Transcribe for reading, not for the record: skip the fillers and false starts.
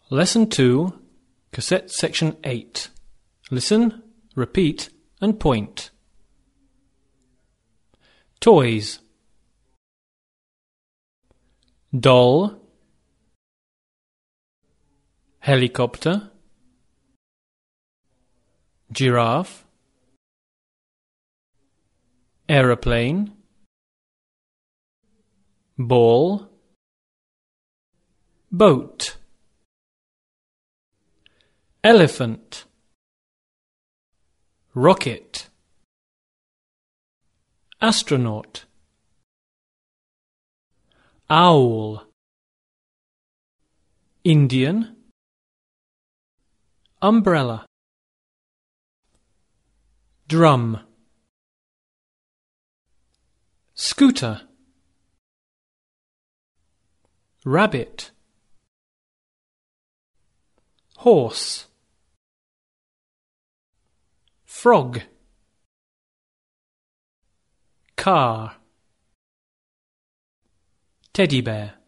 Lesson 2, Cassette Section 8. Listen, repeat, and point. Toys. Doll. Helicopter. Giraffe. Aeroplane. Ball. Boat. Elephant. Rocket. Astronaut. Owl. Indian. Umbrella. Drum. Scooter. Rabbit. Horse. Frog. Car. Teddy bear.